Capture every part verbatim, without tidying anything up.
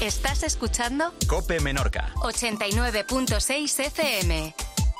Estás escuchando COPE Menorca ochenta y nueve punto seis F M.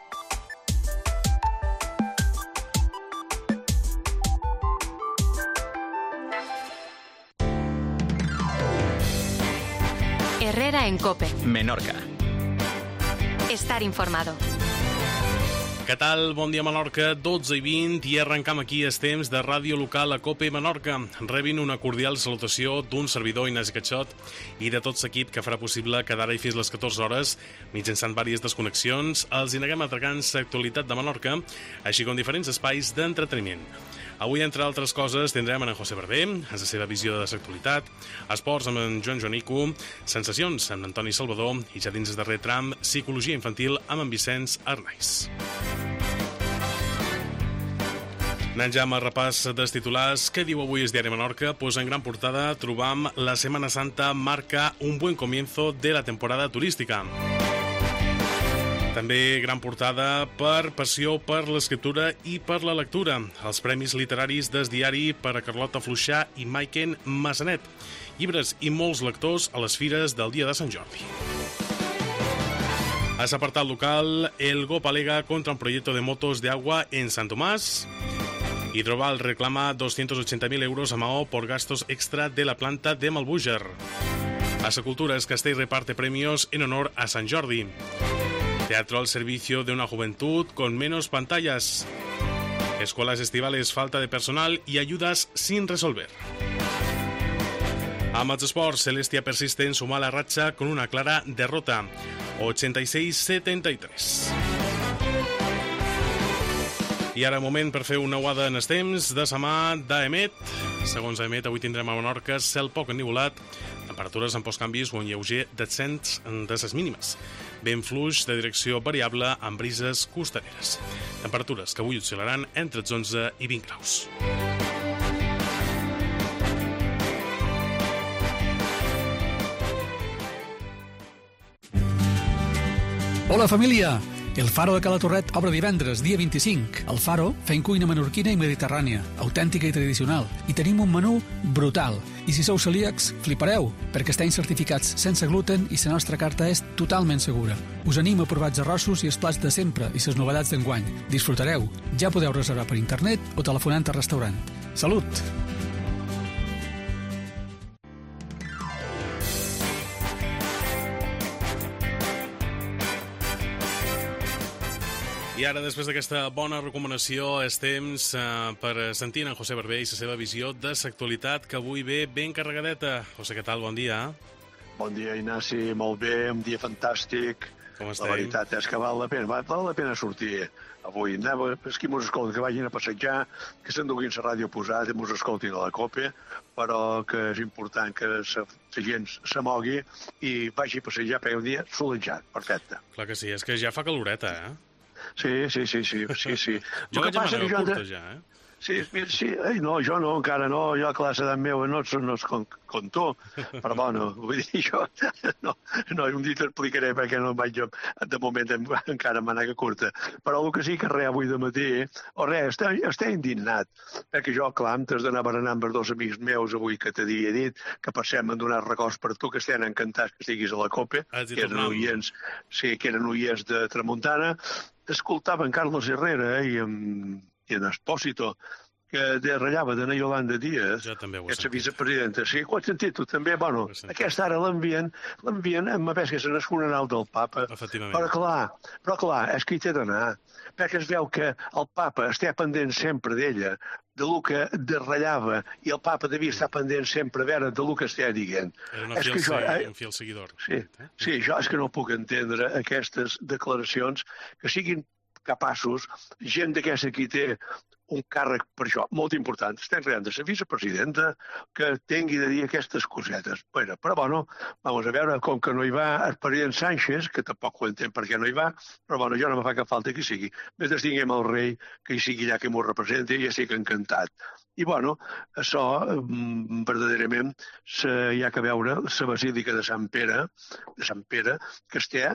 Herrera en COPE Menorca. Estar informado. Què tal? Bon dia, Menorca, dotze i vint, i arrencam aquí els temps de ràdio local a COPE Menorca. Rebin una cordial salutació d'un servidor, Ignasi Catxot, i de tot l'equip que farà possible que d'ara i fins les catorze hores, mitjançant diverses desconnexions, els hi neguem atracant l'actualitat de Menorca, així com diferents espais d'entreteniment. Avui, entre altres coses, tindrem en José Barber, amb la seva visió de l'actualitat, esports amb en Joan Joanico, sensacions amb Antoni Salvador i ja dins el darrer tram, psicologia infantil amb en Vicenç Arnaiz. Anant ja amb el repàs dels titulars, què diu avui el diari Menorca? Pues en gran portada trobam la Semana Santa marca un buen comienzo de la temporada turística. També gran portada per passió per l'escriptura i per la lectura. Els premis literaris del diari per a Carlota Fluixà i Maiken Massanet. Llibres i molts lectors a les fires del dia de Sant Jordi. A l'apartat local, el G O P alega contra un proyecto de motos de agua en Sant Tomàs. Hidroval reclama doscientos ochenta mil euros a Maó por gastos extra de la planta de Malbúger. A la cultura, es Castell reparte premios en honor a Sant Jordi. Teatro al servicio de una juventud con menos pantallas. Escuelas estivales, falta de personal y ayudas sin resolver. Amb els esports, Celestia persiste en su mala racha con una clara derrota, ochenta y seis setenta y tres. I ara moment per fer una uada en els temps de la mà d'Aemet. Segons Aemet, avui tindrem a Menorca cel poc ennivolat, temperatures amb pocs canvis o un lleuger descens de les mínimes. Vent fluix de direcció variable amb brises costaneres. Temperatures que avui oscil·laran entre els onze i vint graus. Hola, família! El Faro de Cala Torret obre divendres, dia vint-i-cinc. El Faro fent cuina menorquina i mediterrània, autèntica i tradicional. I tenim un menú brutal. I si sou celíacs, flipareu, perquè estem certificats sense gluten i la nostra carta és totalment segura. Us animo a provar els arrossos i els plats de sempre i les novetats d'enguany. Disfrutareu. Ja podeu reservar per internet o telefonant al restaurant. Salut! I ara, després d'aquesta bona recomanació, és temps eh, per sentir en José Barber i la seva visió de l'actualitat, que avui ve ben carregadeta. José, què tal? Bon dia. Bon dia, Ignasi. Molt bé, un dia fantàstic. Com estem? La veritat és que val la pena, val la pena sortir avui. Anem, és qui mos escolta, que vagin a passejar, que s'enduguin la ràdio posada, mos escoltin a la COPE, però que és important que la gent se mogui i vagi a passejar per un dia solejat. Perfecte. Clar que sí, és que ja fa caloreta, eh? Sí, sí, sí, sí, sí, sí. Jo vaig a manga curta, ja, eh? Sí, sí, ei, no, jo no, encara no, jo a classe d'en meu no, no és com, com tu, però bueno, vull dir, jo no, no, un dia t'explicaré perquè no vaig jo, de moment encara amb màniga curta, però el que sí que res avui de matí, o res, estic, estic indignat, perquè jo, clar, antes d'anar berenant amb dos amics meus avui que t'havia dit, que per cert m'han donat records per tu, que estan encantats que estiguis a la COPE, que eren oients, sí, que eren oients de Tramuntana, escoltava en Carlos Herrera eh, i en i en Espósito, que de ratllava de Yolanda Díaz, ja també ho que és la vicepresidenta. Sí, ho has sentit tu també? Bueno, aquesta ara l'envien, l'envien amb més que és el funeral del papa. Però clar, però clar, és que hi té d'anar, perquè es veu que el papa està pendent sempre d'ella, de lo que de ratllava, i el papa devia estar pendent sempre a veure de lo que està dient. Era una fiel, jo, eh, un fiel seguidor. Sí, sí, jo és que no puc entendre aquestes declaracions que siguin capaços, gent d'aquesta qui té un càrrec per això molt important. Estem reant de la vicepresidenta que tingui de dir aquestes cosetes. Bueno, però bueno, vamos a veure, com que no hi va el president Sánchez, que tampoc ho entenc per què no hi va, però bueno, jo no me fa cap falta que hi sigui. Mentre tinguem el rei, que hi sigui allà que m'ho representi, ja estic encantat. I bueno, això, verdaderament, hi ha que veure la basílica de Sant Pere, de Sant Pere, que està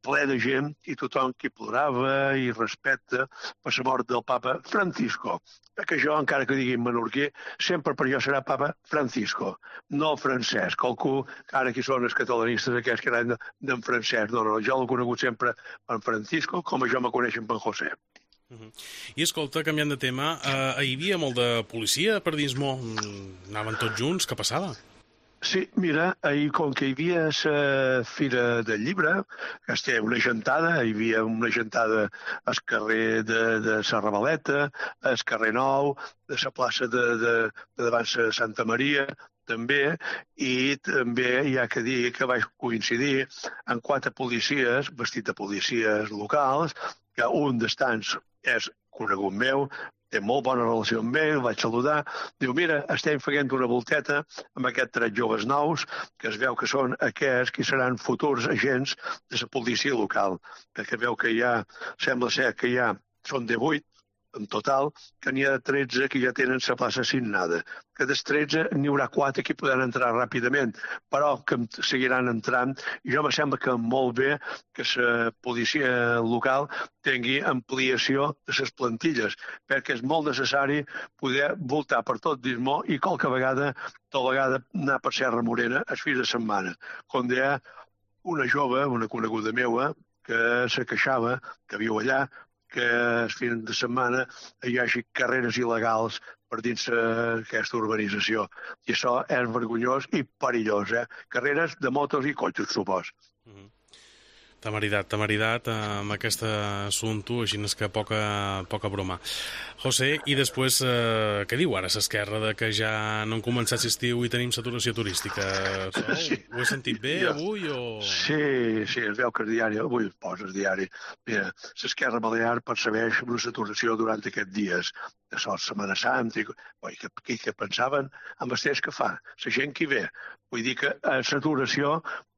ple de gent i tothom qui plorava i respecta per la mort del papa Francisco. Perquè jo, encara que digui menorquí, sempre per jo serà papa Francisco, no Francesc. Qualcú, ara aquí són els catalanistes aquests que eren d'en Francesc. No, no, jo l'he conegut sempre en Francisco, com jo me coneixen per José. Uh-huh. I escolta, canviant de tema, eh, hi havia molt de policia per dins Mo? Anaven tots junts? Què passava? Sí, mira, ahir com que hi havia la Fira del Llibre, que es té una gentada, hi havia una gentada al carrer de, de la Ravaleta, al carrer Nou, de la plaça de, de, de davant de Santa Maria, també, i també hi ha que dir que vaig coincidir amb quatre policies, vestits de policies locals, que un d'estants és conegut meu, té molt bona relació amb ell, el vaig saludar. Diu, mira, estem fent una volteta amb aquests tres joves nous, que es veu que són aquests que seran futurs agents de la policia local, perquè veu que hi ha, sembla ser que hi ha, són de vuit, en total, que n'hi ha tretze que ja tenen la plaça assignada. Que dels tretze n'hi haurà quatre que podran entrar ràpidament, però que seguiran entrant. I jo me sembla que molt bé que la policia local tingui ampliació de les plantilles, perquè és molt necessari poder voltar per tot Dismó i qualque vegada, tota vegada, anar per Serra Morena els fins de setmana. Quan hi ha una jove, una coneguda meva, que se queixava, que viu allà, que els fins de setmana hi hagi carreres il·legals per dins aquesta urbanització. I això és vergonyós i perillós, eh? Carreres de motos i cotxes, supos. Mm-hmm. Temeritat, temeritat amb aquest assumpte, així és que poca, poca broma. José, i després, eh, què diu ara l'esquerra de que ja no han començat l'estiu i tenim saturació turística? Sol, sí. Ho he sentit bé ja. Avui o...? Sí, sí, es veu que el diari, avui el posa el diari. Mira, l'esquerra balear percebeix una saturació durant aquests dies de sol Setmana Santa i oi, que, que, que pensaven amb els temps que fa, la gent que hi ve. Vull dir que a saturació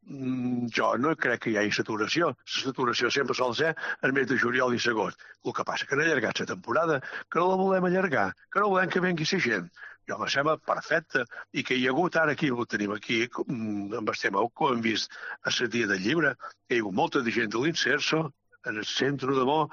jo no crec que hi hagi saturació. La saturació sempre sol ser el mes de juliol i agost. El que passa que han allargat la temporada, que no la volem allargar, que no volem que vengui la gent. Jo me sembla perfecte. I que hi ha hagut ara aquí, ho tenim aquí, amb el tema que ho hem vist a la dia del llibre, hi ha hagut molta de gent de l'Inserso, en el centre de Mo,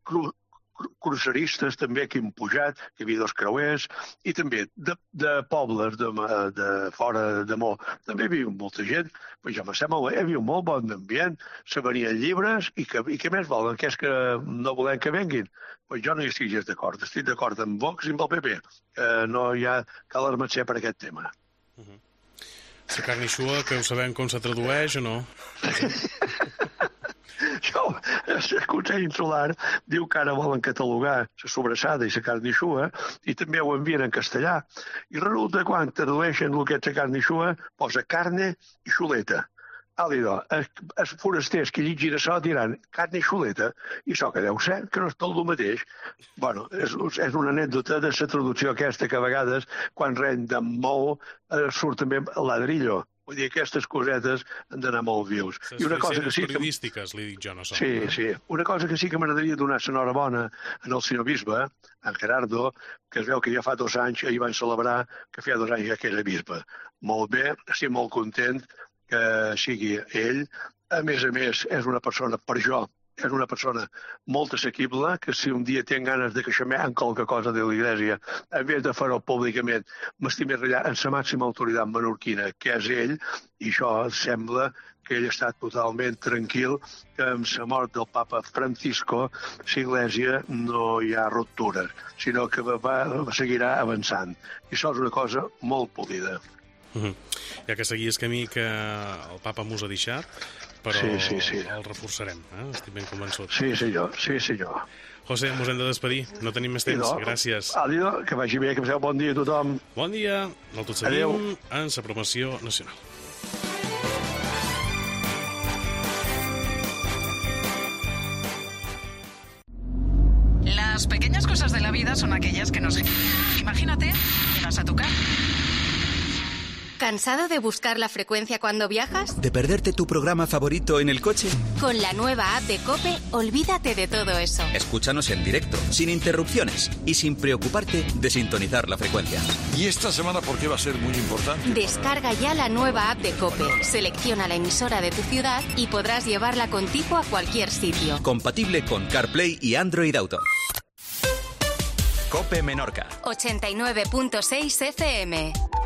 cruceristes també que han pujat, que hi havia dos creuers, i també de, de pobles de, de fora de Mo, també hi havia molta gent, però jo me sembla, hi havia un molt bon ambient, se venien llibres, i, que, i què més volen, que és que no volem que venguin? Pues jo no hi estic gens d'acord, estic d'acord amb Vox i amb el P P, que no hi ha cal armatxer per aquest tema. Uh-huh. La carnixua, que ho sabem com se tradueix o no? Jo, el Consell Insular diu que ara volen catalogar la sobrassada i la carnixua i també ho envien en castellà. I resulta quan tradueixen el que és la carnixua, posa carne i xuleta. Àlido, els forasters que llegin això diran carne i xuleta, i això que deu ser, que no és tot el mateix. Bueno, és, és una anècdota de la traducció aquesta que a vegades, quan ren de molt, surt també ladrillo. Vull dir, aquestes cosetes han d'anar molt vius. Les oficines sí periodístiques, que... li dic jo, no són. Sí, sí. Una cosa que sí que m'agradaria donar l'enhorabona en el senyor bisbe, en Gerardo, que es veu que ja fa dos anys, ahir van celebrar que feia dos anys ja que era bisbe. Molt bé, estic molt content que sigui ell. A més a més, és una persona, per jo, és una persona molt assequible, que si un dia tinc ganes de queixar en qualque cosa de l'Església, en vez de fer-ho públicament, m'estic allà en la màxima autoritat menorquina, que és ell, i això sembla que ell està totalment tranquil, que amb la mort del papa Francisco, l'Església no hi ha ruptures, sinó que va, va seguirà avançant. I això és una cosa molt polida. Mm-hmm. Ja que seguies camí que el papa mos ha deixat, però sí, sí, sí. El reforçarem, eh? Estic ben convençut. Sí, senyor, sí, senyor. José, mos hem de despedir, no tenim més temps, no. Gràcies. Àlido, que vagi bé, que passeu bon dia a tothom. Bon dia, el tot seguim en la promoció nacional. Las pequeñas cosas de la vida son aquellas que nos... Imagínate, llegas a tu casa. ¿Cansado de buscar la frecuencia cuando viajas? ¿De perderte tu programa favorito en el coche? Con la nueva app de COPE, olvídate de todo eso. Escúchanos en directo, sin interrupciones y sin preocuparte de sintonizar la frecuencia. ¿Y esta semana por qué va a ser muy importante? Descarga ya la nueva app de COPE, selecciona la emisora de tu ciudad y podrás llevarla contigo a cualquier sitio. Compatible con CarPlay y Android Auto. COPE Menorca. ochenta y nueve punto seis F M.